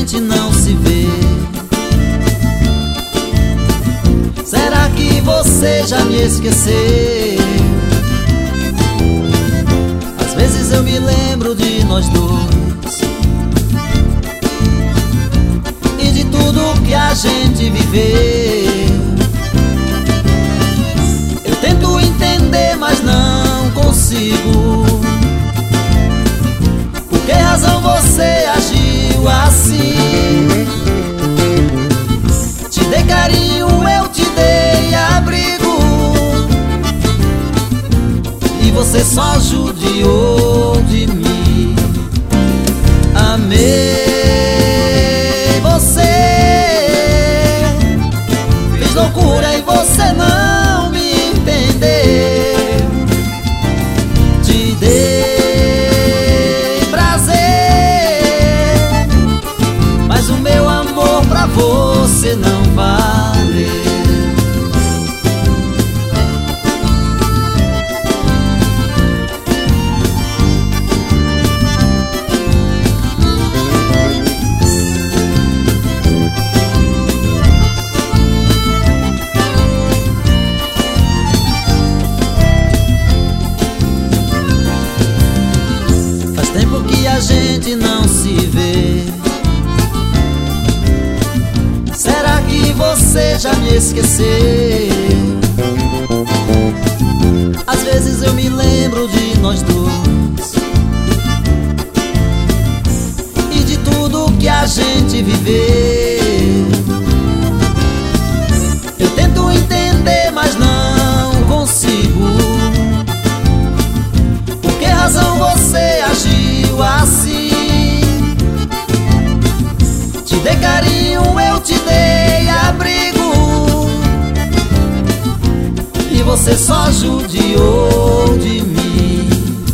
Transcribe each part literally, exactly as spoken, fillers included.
gente não se vê. Será que você já me esqueceu? Às vezes eu me lembro de nós dois e de tudo que a gente viveu. Eu tento entender, mas não consigo. Por que razão você agiu assim? Te dei carinho, eu te dei abrigo, e você só judiou de mim. Amei você, fiz loucura e você não me entendeu. Te dei prazer, mas o meu amor pra você não valeu. Faz tempo que a gente não se vê. Será que você já me esqueceu? Às vezes eu me lembro de nós dois e de tudo que a gente viveu. Eu tento entender, mas não consigo. Por que razão você agiu assim? Te dei carinho, eu te dei abrigo, e você só judiou de mim.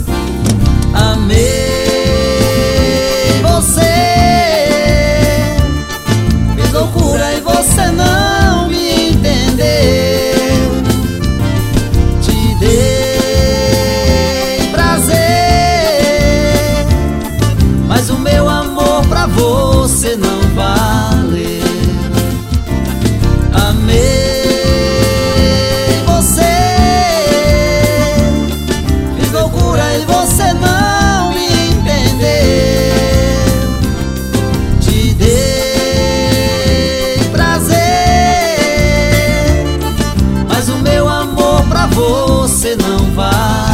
Amei você, fiz loucura e você não me entendeu. Te dei prazer, mas o meu amor pra você não valeu. Amei você, fiz loucura e você não me entendeu. Te dei prazer, mas o meu amor pra você não valeu.